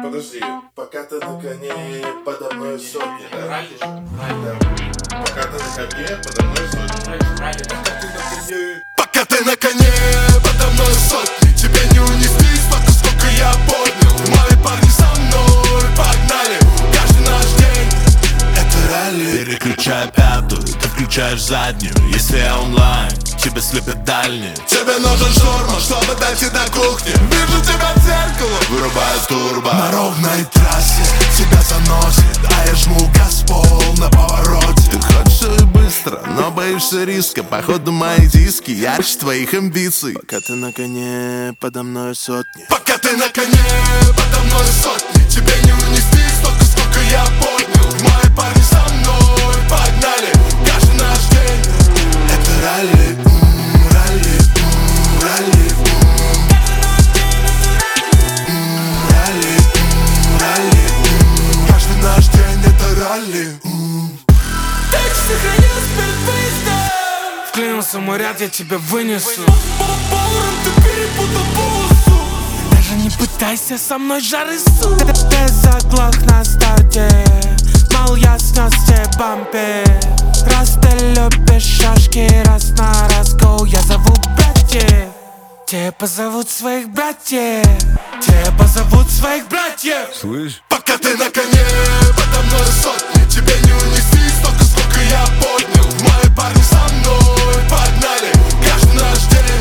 Подожди, пока ты на коне, подо мной сотни, да? Ралли же? Да. Пока ты на коне, подо мной сотни. Ралли, да? Пока ты на коне, подо мной сотни. Тебе не унести столько, сколько я поднял. Мои парни со мной, погнали. Каждый наш день это ралли. Переключай пятую, ты включаешь заднюю. Если я онлайн, тебя слепят дальние. Тебе нужен шторм, чтобы дойти до кухни. Вижу тебя в зеркало, Вырубаю турбо. на ровной трассе тебя заносит, а я жму газ-пол на повороте. Ты хочешь все и быстро, но боишься риска. Походу мои диски ярче твоих амбиций. Пока ты на коне, подо мной сотни. Пока ты на коне, подо мной сотни. Тебе не унести столько, сколько я поднял. Мои парни со мной, погнали. Каждый наш день это ралли, ралли, ралли, ралли, ралли. Каждый наш день это ралли. Так сохранилась перед выездом. Вклинился мой ряд, я тебя вынесу. Поваром ты перепутал полосу. Даже не пытайся со мной жары, сука. Ты заглох на старте. Мол, ясности бампер. Раз ты любишь шашки, раз на раз go. Я зову братьев. Те позовут своих братьев. Те позовут своих братьев. Слышь? Пока ты на коне, подо мной сотни. Тебе не унести столько, сколько я поднял. Мои парни со мной, погнали. Каждый наш день